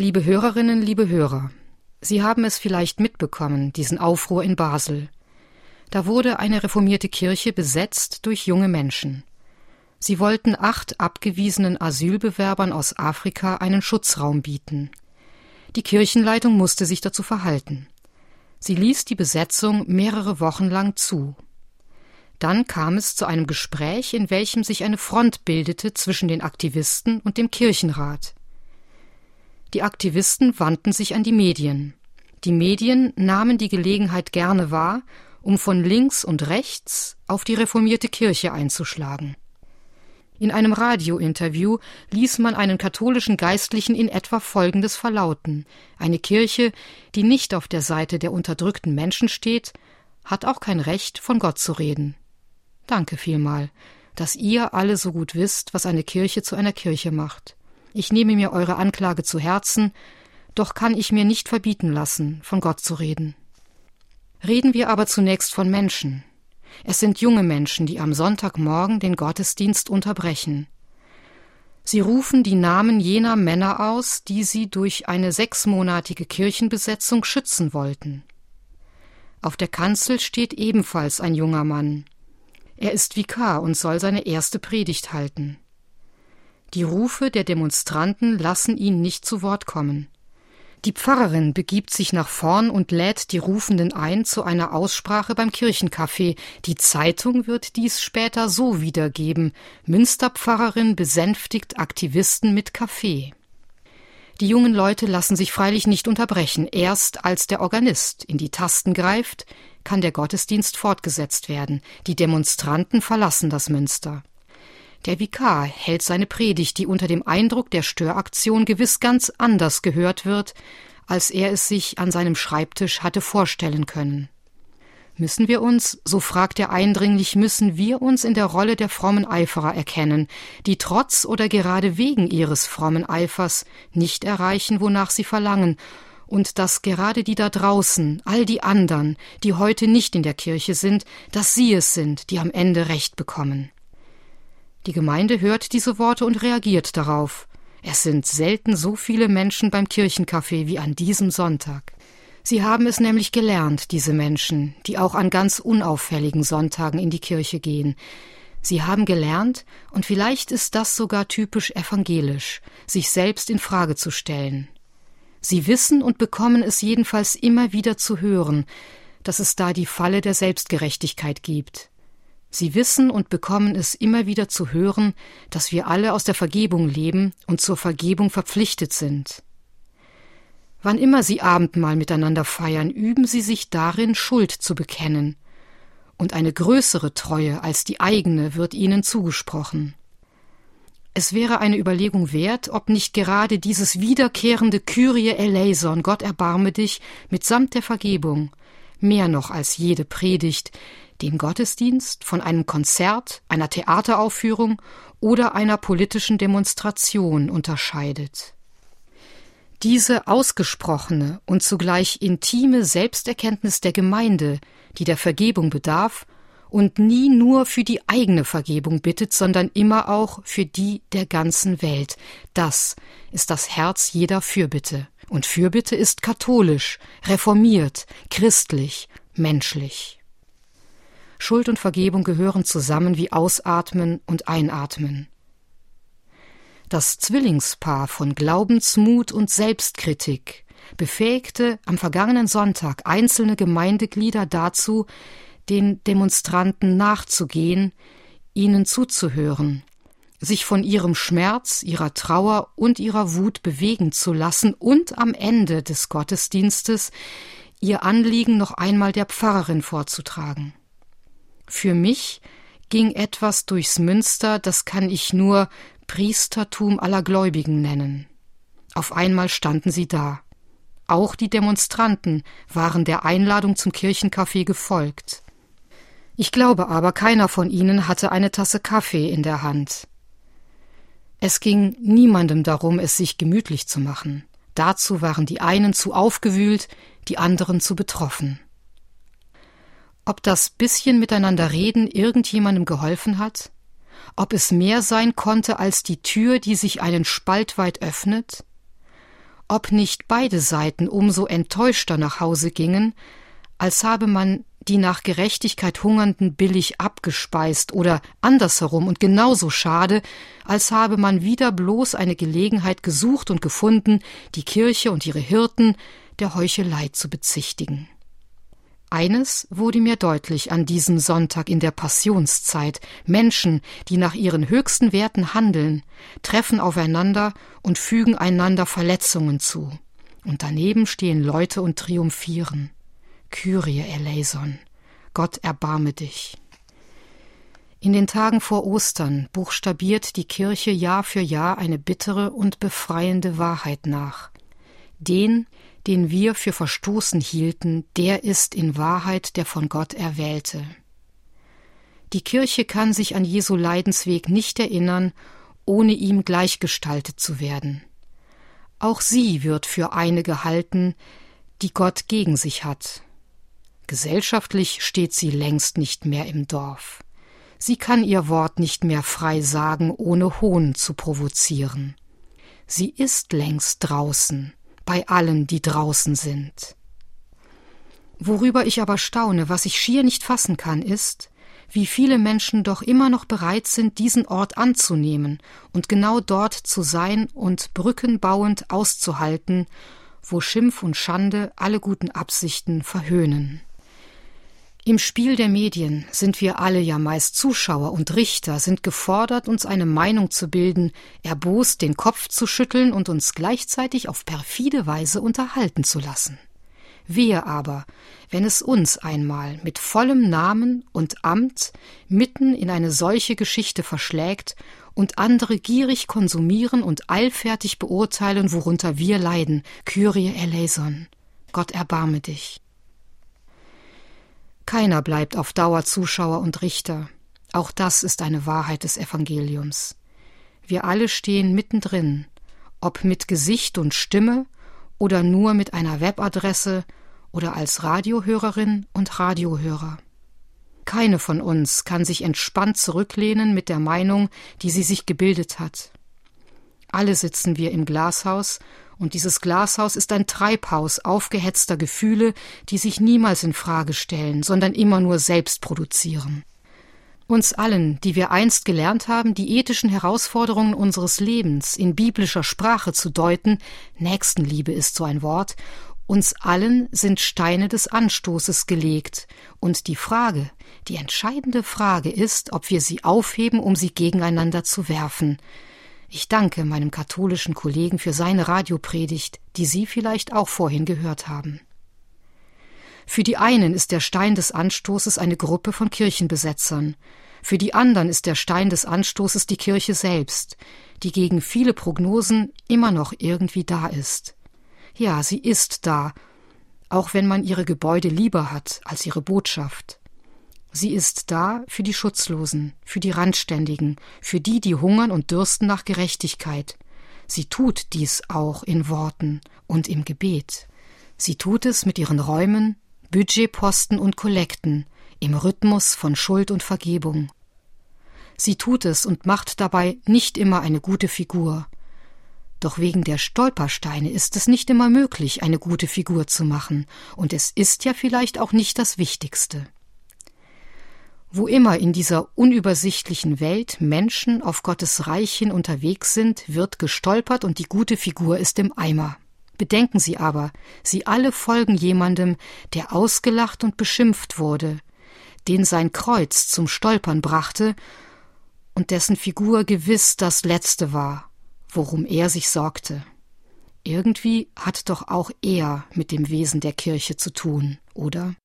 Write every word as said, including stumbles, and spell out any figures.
Liebe Hörerinnen, liebe Hörer, Sie haben es vielleicht mitbekommen, diesen Aufruhr in Basel. Da wurde eine reformierte Kirche besetzt durch junge Menschen. Sie wollten acht abgewiesenen Asylbewerbern aus Afrika einen Schutzraum bieten. Die Kirchenleitung musste sich dazu verhalten. Sie ließ die Besetzung mehrere Wochen lang zu. Dann kam es zu einem Gespräch, in welchem sich eine Front bildete zwischen den Aktivisten und dem Kirchenrat. Die Aktivisten wandten sich an die Medien. Die Medien nahmen die Gelegenheit gerne wahr, um von links und rechts auf die reformierte Kirche einzuschlagen. In einem Radiointerview ließ man einen katholischen Geistlichen in etwa Folgendes verlauten: Eine Kirche, die nicht auf der Seite der unterdrückten Menschen steht, hat auch kein Recht, von Gott zu reden. Danke vielmal, dass ihr alle so gut wisst, was eine Kirche zu einer Kirche macht. Ich nehme mir eure Anklage zu Herzen, doch kann ich mir nicht verbieten lassen, von Gott zu reden. Reden wir aber zunächst von Menschen. Es sind junge Menschen, die am Sonntagmorgen den Gottesdienst unterbrechen. Sie rufen die Namen jener Männer aus, die sie durch eine sechsmonatige Kirchenbesetzung schützen wollten. Auf der Kanzel steht ebenfalls ein junger Mann. Er ist Vikar und soll seine erste Predigt halten. Die Rufe der Demonstranten lassen ihn nicht zu Wort kommen. Die Pfarrerin begibt sich nach vorn und lädt die Rufenden ein zu einer Aussprache beim Kirchencafé. Die Zeitung wird dies später so wiedergeben: Münsterpfarrerin besänftigt Aktivisten mit Kaffee. Die jungen Leute lassen sich freilich nicht unterbrechen. Erst als der Organist in die Tasten greift, kann der Gottesdienst fortgesetzt werden. Die Demonstranten verlassen das Münster. Der Vikar hält seine Predigt, die unter dem Eindruck der Störaktion gewiss ganz anders gehört wird, als er es sich an seinem Schreibtisch hatte vorstellen können. Müssen wir uns, so fragt er eindringlich, müssen wir uns in der Rolle der frommen Eiferer erkennen, die trotz oder gerade wegen ihres frommen Eifers nicht erreichen, wonach sie verlangen, und dass gerade die da draußen, all die anderen, die heute nicht in der Kirche sind, dass sie es sind, die am Ende Recht bekommen. Die Gemeinde hört diese Worte und reagiert darauf. Es sind selten so viele Menschen beim Kirchencafé wie an diesem Sonntag. Sie haben es nämlich gelernt, diese Menschen, die auch an ganz unauffälligen Sonntagen in die Kirche gehen. Sie haben gelernt, und vielleicht ist das sogar typisch evangelisch, sich selbst in Frage zu stellen. Sie wissen und bekommen es jedenfalls immer wieder zu hören, dass es da die Falle der Selbstgerechtigkeit gibt. Sie wissen und bekommen es immer wieder zu hören, dass wir alle aus der Vergebung leben und zur Vergebung verpflichtet sind. Wann immer sie Abendmahl miteinander feiern, üben sie sich darin, Schuld zu bekennen. Und eine größere Treue als die eigene wird ihnen zugesprochen. Es wäre eine Überlegung wert, ob nicht gerade dieses wiederkehrende Kyrie eleison, Gott erbarme dich, mitsamt der Vergebung, mehr noch als jede Predigt, den Gottesdienst von einem Konzert, einer Theateraufführung oder einer politischen Demonstration unterscheidet. Diese ausgesprochene und zugleich intime Selbsterkenntnis der Gemeinde, die der Vergebung bedarf und nie nur für die eigene Vergebung bittet, sondern immer auch für die der ganzen Welt, das ist das Herz jeder Fürbitte. Und Fürbitte ist katholisch, reformiert, christlich, menschlich. Schuld und Vergebung gehören zusammen wie Ausatmen und Einatmen. Das Zwillingspaar von Glaubensmut und Selbstkritik befähigte am vergangenen Sonntag einzelne Gemeindeglieder dazu, den Demonstranten nachzugehen, ihnen zuzuhören, sich von ihrem Schmerz, ihrer Trauer und ihrer Wut bewegen zu lassen und am Ende des Gottesdienstes ihr Anliegen noch einmal der Pfarrerin vorzutragen. Für mich ging etwas durchs Münster, das kann ich nur Priestertum aller Gläubigen nennen. Auf einmal standen sie da. Auch die Demonstranten waren der Einladung zum Kirchencafé gefolgt. Ich glaube aber, keiner von ihnen hatte eine Tasse Kaffee in der Hand. Es ging niemandem darum, es sich gemütlich zu machen. Dazu waren die einen zu aufgewühlt, die anderen zu betroffen. Ob das bisschen miteinander reden irgendjemandem geholfen hat? Ob es mehr sein konnte als die Tür, die sich einen Spalt weit öffnet? ob nicht beide Seiten umso enttäuschter nach Hause gingen, als habe man die nach Gerechtigkeit Hungernden billig abgespeist oder andersherum und genauso schade, als habe man wieder bloß eine Gelegenheit gesucht und gefunden, die Kirche und ihre Hirten der Heuchelei zu bezichtigen. Eines wurde mir deutlich an diesem Sonntag in der Passionszeit: Menschen, die nach ihren höchsten Werten handeln, treffen aufeinander und fügen einander Verletzungen zu. Und daneben stehen Leute und triumphieren. Kyrie eleison, Gott erbarme dich. In den Tagen vor Ostern buchstabiert die Kirche Jahr für Jahr eine bittere und befreiende Wahrheit nach. Den, den wir für verstoßen hielten, der ist in Wahrheit der von Gott Erwählte. Die Kirche kann sich an Jesu Leidensweg nicht erinnern, ohne ihm gleichgestaltet zu werden. Auch sie wird für eine gehalten, die Gott gegen sich hat. Gesellschaftlich steht sie längst nicht mehr im Dorf. Sie kann ihr Wort nicht mehr frei sagen, ohne Hohn zu provozieren. Sie ist längst draußen, bei allen, die draußen sind. Worüber ich aber staune, was ich schier nicht fassen kann, ist, wie viele Menschen doch immer noch bereit sind, diesen Ort anzunehmen und genau dort zu sein und brückenbauend auszuhalten, wo Schimpf und Schande alle guten Absichten verhöhnen. Im Spiel der Medien sind wir alle ja meist Zuschauer und Richter, sind gefordert, uns eine Meinung zu bilden, erbost den Kopf zu schütteln und uns gleichzeitig auf perfide Weise unterhalten zu lassen. Wehe aber, wenn es uns einmal mit vollem Namen und Amt mitten in eine solche Geschichte verschlägt und andere gierig konsumieren und eilfertig beurteilen, worunter wir leiden. Kyrie eleison, Gott erbarme dich. Keiner bleibt auf Dauer Zuschauer und Richter. Auch das ist eine Wahrheit des Evangeliums. Wir alle stehen mittendrin, ob mit Gesicht und Stimme oder nur mit einer Webadresse oder als Radiohörerin und Radiohörer. Keine von uns kann sich entspannt zurücklehnen mit der Meinung, die sie sich gebildet hat. Alle sitzen wir im Glashaus, und dieses Glashaus ist ein Treibhaus aufgehetzter Gefühle, die sich niemals in Frage stellen, sondern immer nur selbst produzieren. Uns allen, die wir einst gelernt haben, die ethischen Herausforderungen unseres Lebens in biblischer Sprache zu deuten, Nächstenliebe ist so ein Wort, uns allen sind Steine des Anstoßes gelegt, und die Frage, die entscheidende Frage ist, ob wir sie aufheben, um sie gegeneinander zu werfen. Ich danke meinem katholischen Kollegen für seine Radiopredigt, die Sie vielleicht auch vorhin gehört haben. Für die einen ist der Stein des Anstoßes eine Gruppe von Kirchenbesetzern. Für die anderen ist der Stein des Anstoßes die Kirche selbst, die gegen viele Prognosen immer noch irgendwie da ist. Ja, sie ist da, auch wenn man ihre Gebäude lieber hat als ihre Botschaft. Sie ist da für die Schutzlosen, für die Randständigen, für die, die hungern und dürsten nach Gerechtigkeit. Sie tut dies auch in Worten und im Gebet. Sie tut es mit ihren Räumen, Budgetposten und Kollekten, im Rhythmus von Schuld und Vergebung. Sie tut es und macht dabei nicht immer eine gute Figur. Doch wegen der Stolpersteine ist es nicht immer möglich, eine gute Figur zu machen, und es ist ja vielleicht auch nicht das Wichtigste. Wo immer in dieser unübersichtlichen Welt Menschen auf Gottes Reich hin unterwegs sind, wird gestolpert und die gute Figur ist im Eimer. Bedenken Sie aber, sie alle folgen jemandem, der ausgelacht und beschimpft wurde, den sein Kreuz zum Stolpern brachte und dessen Figur gewiss das Letzte war, worum er sich sorgte. Irgendwie hat doch auch er mit dem Wesen der Kirche zu tun, oder?